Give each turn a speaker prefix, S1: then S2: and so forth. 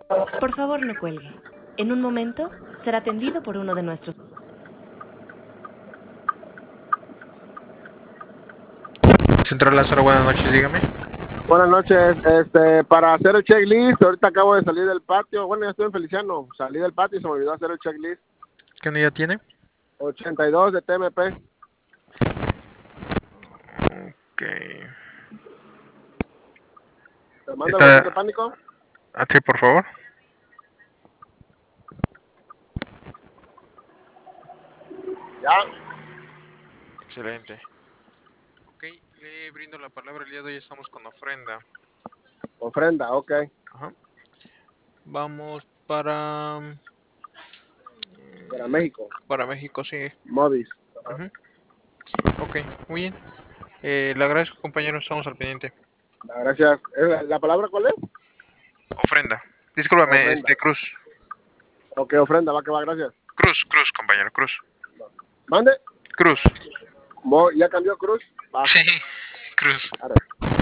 S1: Por favor, no cuelgue. En un momento será atendido por uno de nuestros...
S2: Central Lázaro, buenas noches, dígame.
S3: Buenas noches, para hacer el checklist, ahorita acabo de salir del patio, bueno, ya estoy en Feliciano, salí del patio y se me olvidó hacer el checklist.
S2: ¿Qué unidad tiene?
S3: 82 de TMP.
S2: Ok.
S3: ¿Te mando el botón de pánico?
S2: Ah, sí, por favor.
S3: Ya.
S2: Excelente. Ok, le brindo la palabra el día de hoy, estamos con ofrenda.
S3: Ofrenda, ok.
S2: Ajá. Vamos para
S3: México.
S2: Para México, sí.
S3: Modis.
S2: Ok, muy bien. Le agradezco, compañero, estamos al pendiente.
S3: Gracias. ¿La palabra cuál es?
S2: Ofrenda. Discúlpame,
S3: Ofrenda.
S2: Cruz.
S3: Ok, ofrenda, va que va, gracias.
S2: Cruz, compañero, Cruz.
S3: ¿Mande?
S2: Cruz.
S3: ¿Ya cambió Cruz? Va.
S2: Sí, Cruz.
S3: Ahora.